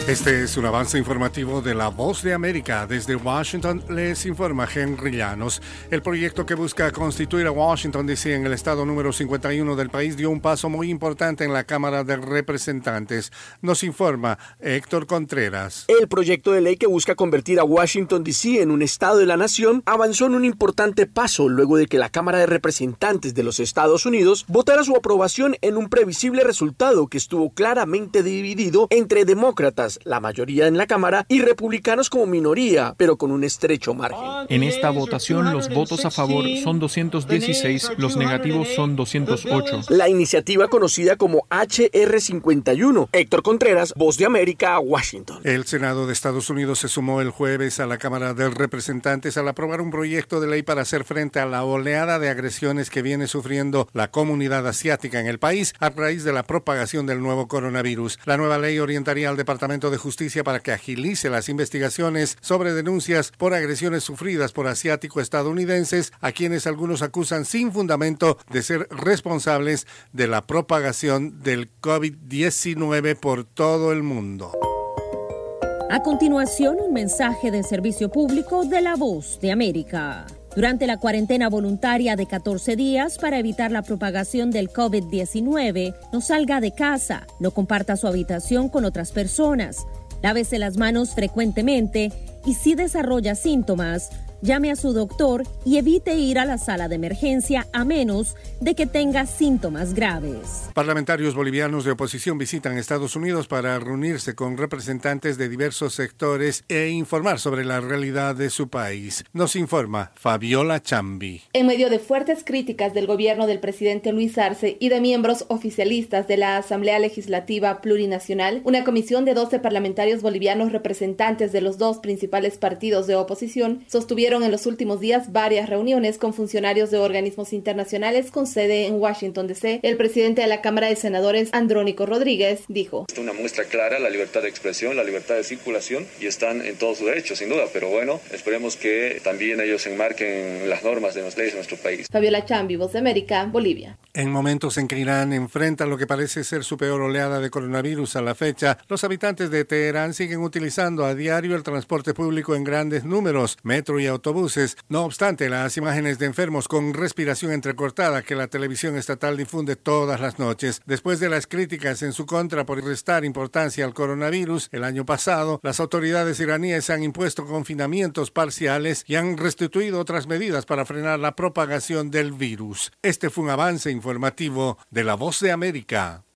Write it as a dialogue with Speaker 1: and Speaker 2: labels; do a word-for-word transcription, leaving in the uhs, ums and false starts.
Speaker 1: Este es un avance informativo de La Voz de América. Desde Washington les informa Henry Llanos. El proyecto que busca constituir a Washington, D C en el estado número cincuenta y uno del país dio un paso muy importante en la Cámara de Representantes. Nos informa Héctor Contreras.
Speaker 2: El proyecto de ley que busca convertir a Washington, D C en un estado de la nación avanzó en un importante paso luego de que la Cámara de Representantes de los Estados Unidos votara su aprobación en un previsible resultado que estuvo claramente dividido entre demócratas, la mayoría en la Cámara, y republicanos como minoría, pero con un estrecho margen.
Speaker 3: En esta votación, los votos a favor son doscientos dieciséis, los negativos son doscientos ocho.
Speaker 2: La iniciativa conocida como H R cincuenta y uno. Héctor Contreras, Voz de América, Washington.
Speaker 1: El Senado de Estados Unidos se sumó el jueves a la Cámara de Representantes al aprobar un proyecto de ley para hacer frente a la oleada de agresiones que viene sufriendo la comunidad asiática en el país a raíz de la propagación del nuevo coronavirus. La nueva ley orientaría al Departamento de Justicia para que agilice las investigaciones sobre denuncias por agresiones sufridas por asiático-estadounidenses, a quienes algunos acusan sin fundamento de ser responsables de la propagación del COVID diecinueve por todo el mundo.
Speaker 4: A continuación, un mensaje de servicio público de La Voz de América. Durante la cuarentena voluntaria de catorce días para evitar la propagación del COVID diecinueve, no salga de casa, no comparta su habitación con otras personas, lávese las manos frecuentemente y si desarrolla síntomas, llame a su doctor y evite ir a la sala de emergencia a menos de que tenga síntomas graves.
Speaker 1: Parlamentarios bolivianos de oposición visitan Estados Unidos para reunirse con representantes de diversos sectores e informar sobre la realidad de su país. Nos informa Fabiola Chambi.
Speaker 5: En medio de fuertes críticas del gobierno del presidente Luis Arce y de miembros oficialistas de la Asamblea Legislativa Plurinacional, una comisión de doce parlamentarios bolivianos representantes de los dos principales partidos de oposición sostuvieron en los últimos días varias reuniones con funcionarios de organismos internacionales con sede en Washington, D C. El presidente de la Cámara de Senadores, Andrónico Rodríguez, dijo:
Speaker 6: Es una muestra clara, la libertad de expresión, la libertad de circulación, y están en todo su derecho, sin duda, pero bueno, esperemos que también ellos enmarquen las normas de las leyes de nuestro país.
Speaker 5: Fabiola Chambi, Voz de América, Bolivia.
Speaker 1: En momentos en que Irán enfrenta lo que parece ser su peor oleada de coronavirus a la fecha, los habitantes de Teherán siguen utilizando a diario el transporte público en grandes números, metro y autobuses. No obstante, las imágenes de enfermos con respiración entrecortada que la televisión estatal difunde todas las noches, después de las críticas en su contra por restar importancia al coronavirus, el año pasado, las autoridades iraníes han impuesto confinamientos parciales y han restituido otras medidas para frenar la propagación del virus. Este fue un avance informativo de La Voz de América.